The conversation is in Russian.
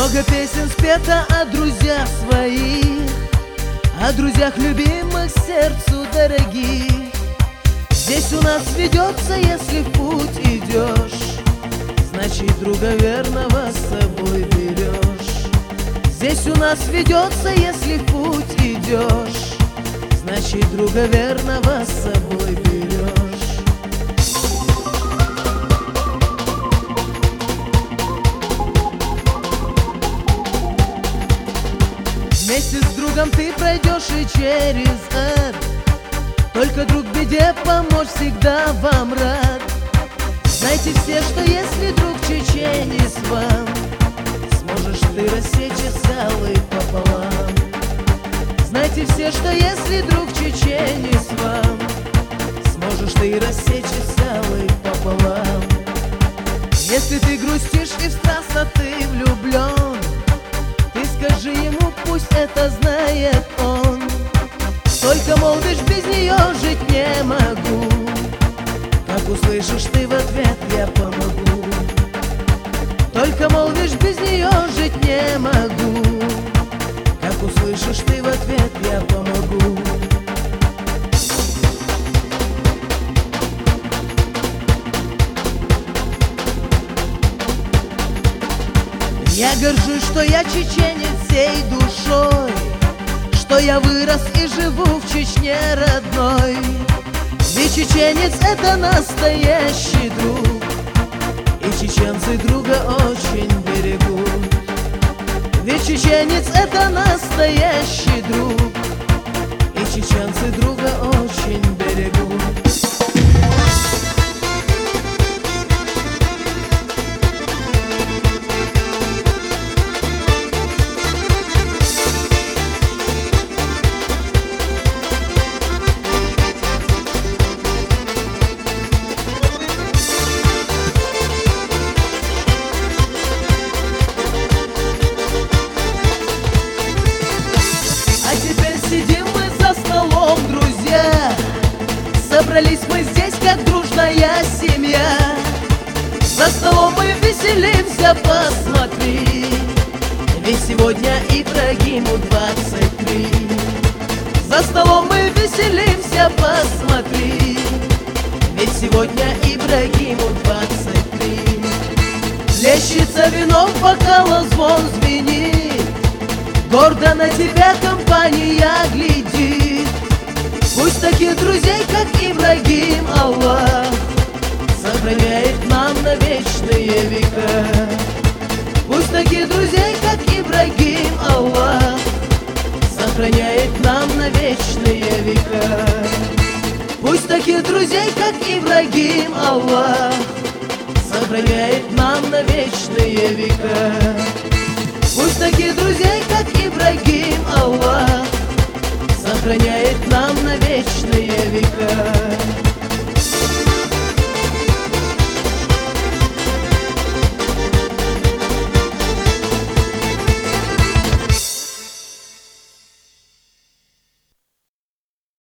Много песен спето о друзьях своих, о друзьях любимых, сердцу дорогих. Здесь у нас ведется, если в путь идешь, значит друга верного с собой берешь. Здесь у нас ведется, если в путь идешь, значит друга верного с собой берешь. Вместе с другом ты пройдешь и через ад, только друг в беде помочь всегда вам рад. Знайте все, что если друг чеченец вам, сможешь ты рассечь скалы пополам. Знайте все, что если друг чеченец вам, сможешь ты рассечь скалы пополам. Если ты грустишь и в страстно ты влюблен, ты скажи ему, пусть это знает он. Только молвишь, без нее жить не могу, как услышишь ты в ответ, я помогу. Только молвишь, без нее жить не могу, как услышишь ты в ответ, я помогу. Я горжусь, что я чеченец всей душой, что я вырос и живу в Чечне родной. Ведь чеченец — это настоящий друг, и чеченцы друга очень берегут. Ведь чеченец — это настоящий друг, и чеченцы друга очень берегут. Сидим мы за столом, друзья, собрались мы здесь, как дружная семья. За столом мы веселимся, посмотри, ведь сегодня Ибрагиму 23. За столом мы веселимся, посмотри, ведь сегодня Ибрагиму 23. Плещется вино, в бокалах звон звенит, гордо на тебя компания глядит. Пусть таких друзей, как Ибрагим, Аллах сохраняет нам на вечные века. Пусть таких друзей, как Ибрагим, Аллах сохраняет нам на вечные века. Пусть таких друзей, как Ибрагим, Аллах сохраняет нам на вечные века. Пусть таких друзей, как Ибрагим, Аллах сохраняет нам на вечные века.